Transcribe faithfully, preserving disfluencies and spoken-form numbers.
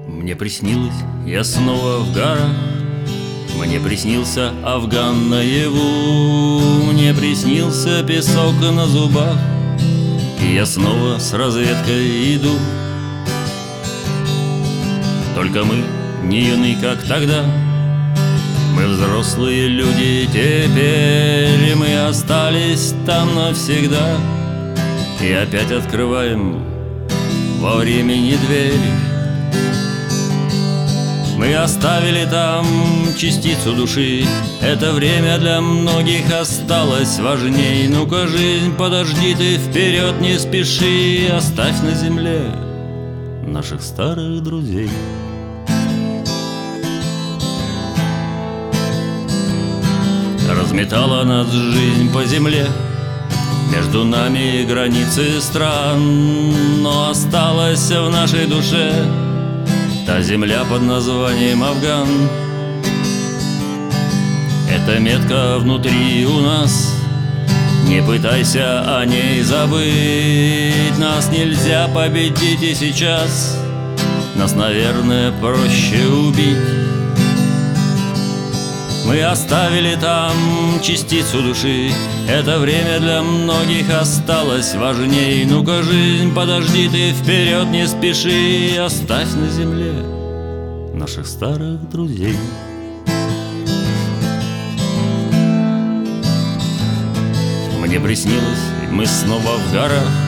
Мне приснилось, я снова в горах. Мне приснился Афган наяву. Мне приснился песок на зубах. И я снова с разведкой иду. Только мы не юны, как тогда. Мы взрослые люди теперь, и мы остались там навсегда. И опять открываем во времени дверь. Мы оставили там частицу души. Это время для многих осталось важней. Ну-ка, жизнь, подожди ты, вперед не спеши. Оставь на земле наших старых друзей. Разметала нас жизнь по земле, между нами границы стран, но осталась в нашей душе та земля под названием Афган. Эта метка внутри у нас, не пытайся о ней забыть. Нас нельзя победить и сейчас, нас, наверное, проще убить. Мы оставили там частицу души. Это время для многих осталось важней. Ну-ка, жизнь, подожди ты, вперед не спеши. Оставь на земле наших старых друзей. Мне приснилось, мы снова в горах.